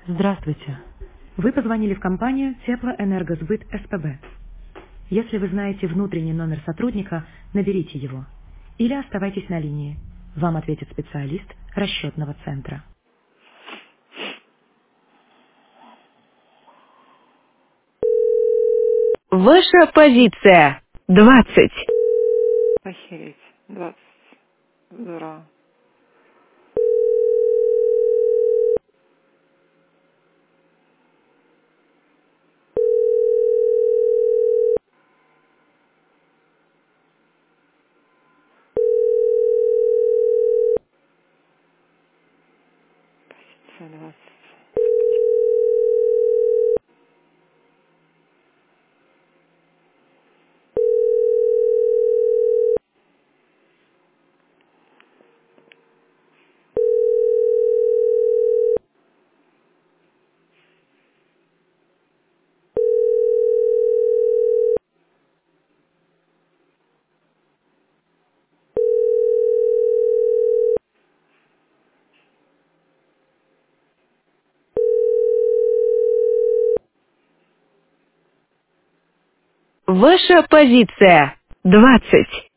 Здравствуйте. Вы позвонили в компанию Теплоэнергосбыт СПБ. Если вы знаете внутренний номер сотрудника, наберите его. Или оставайтесь на линии. Вам ответит специалист расчетного центра. Ваша позиция 20. Охереть. 20. Здорово. Все, 20. Ваша позиция 20.